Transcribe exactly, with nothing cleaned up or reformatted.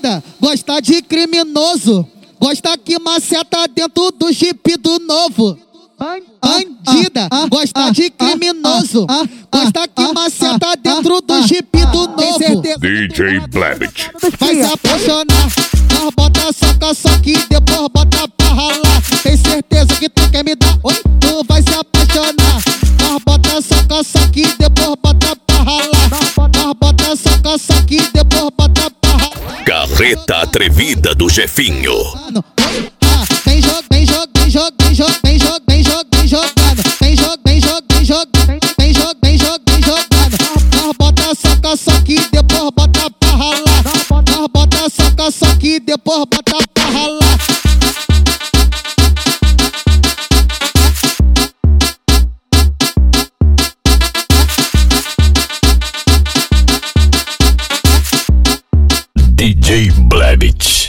Bandida, gosta de criminoso, gosta que maceta dentro do jipe do novo. Bandida, gosta de criminoso, gosta que maceta dentro do jipe do novo. D J Blabit. Vai se apaixonar, nós bota soca, só que depois bota pra ralar. Tem certeza que tu quer me dar? Oi? Tu vai se apaixonar, nós bota soca, só que depois bota pra ralar. Nós bota soca, só que depois bota pra ralar. Carreta atrevida do Jefinho. Vem jogo, vem jogo, vem jogo, vem jogo, vem jogo, vem jogo, vem jogando. Vem jogo, vem jogo, vem jogo, vem jogo, vem jogo, vem jogando. Nós bota soca, só que depois bota pra ralar. Nós bota soca, só que depois bota pra ralar. D J Blabit.